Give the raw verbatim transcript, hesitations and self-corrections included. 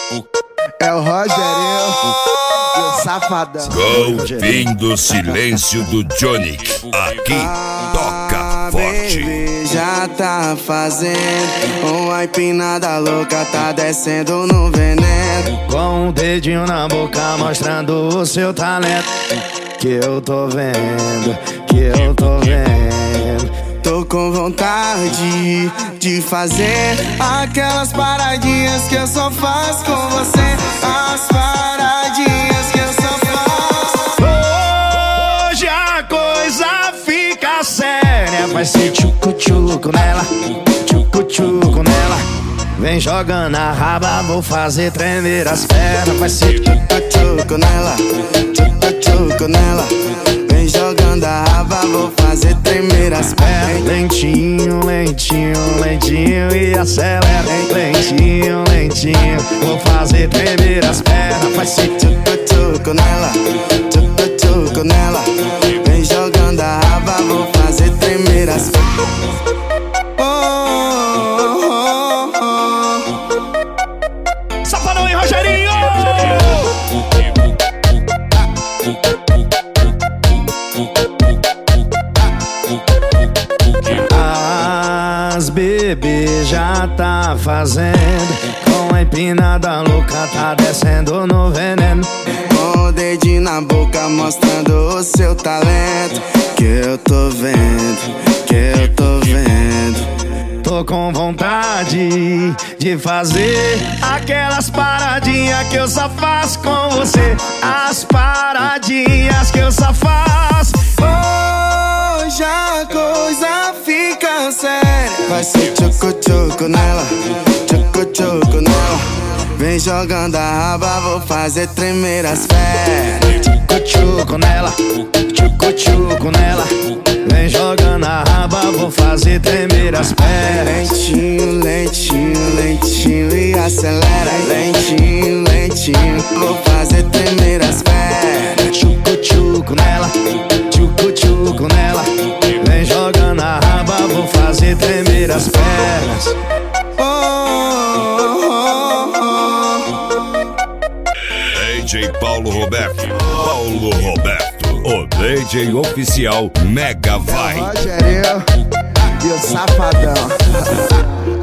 É o Rogerinho, o safadão. Com o fim do silêncio do Johnny, aqui toca forte. Baby, já tá fazendo uma empinada louca, tá descendo no veneno. Com o dedinho na boca mostrando o seu talento. Que eu tô vendo, que eu tô vendo. Tô com vontade de fazer aquelas paradinhas que eu só faço com você. As paradinhas que eu só faço. Hoje a coisa fica séria. Vai ser tchucu-tchucu nela, tchucu-tchucu nela. Vem jogando a raba, vou fazer tremer as pernas. Vai ser tchucu-tchucu nela, tchucu-tchucu nela. Vem jogando a raba, vou fazer tremer as pernas. Lentinho, lentinho, lentinho e acelera. Lentinho, lentinho, vou fazer tremer as pernas. Vai ser tchucu-tchucu nela, tchucu-tchucu nela. Vem jogando a raba, vou fazer tremer as pernas. Safadão e Rogerinho! As bebê já tá fazendo. Com a empinada louca tá descendo no veneno. Com o dedinho na boca mostrando o seu talento. Que eu tô vendo, que eu tô vendo. Tô com vontade de fazer aquelas paradinhas que eu só faço com você. As paradinhas que eu só faço. Hoje a coisa fica séria. Vai ser tchucu-tchucu nela, tchucu-tchucu nela. Vem jogando a raba, vou fazer tremer as pernas. Tchucu-tchucu nela, tchucu-tchucu nela. Vem jogando a raba, vou fazer tremer as pernas. Lentinho, lentinho, lentinho e acelera. Lentinho, lentinho, vou fazer tremer as pernas. Tchucu-tchucu nela, tchucu-tchucu nela. Vem jogando a raba, vou fazer tremer as pernas. Oh, oh, oh, oh. D J Paulo Roberto, Paulo Roberto, o D J oficial Mega Vai. Rogerinho e o safadão.